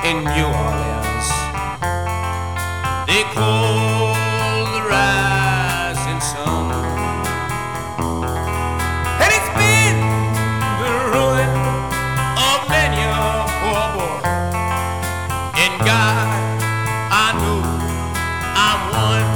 in New Orleans. They call the rising sun, and it's been the ruin of many a poor boy. And God, I know I'm one.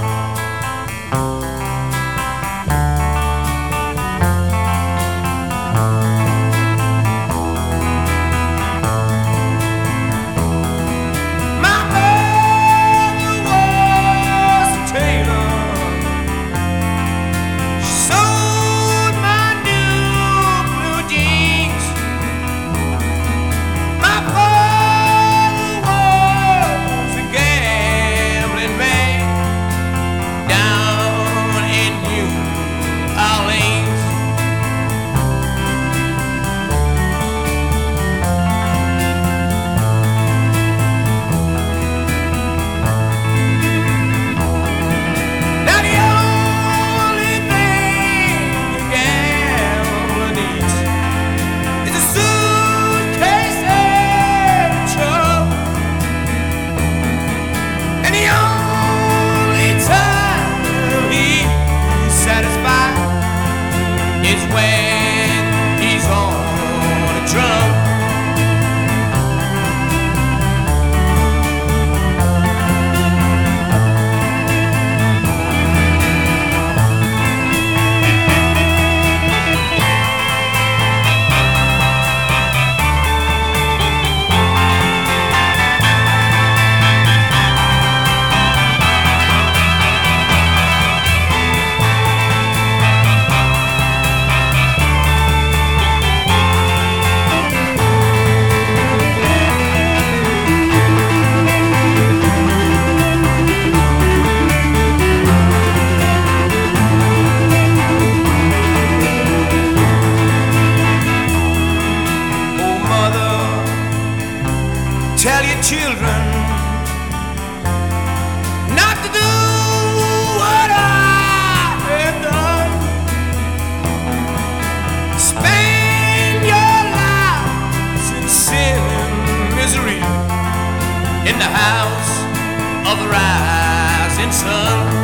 Is when he's on a drum. Tell your children not to do what I have done. Spend your lives in sin and misery in the house of the rising sun.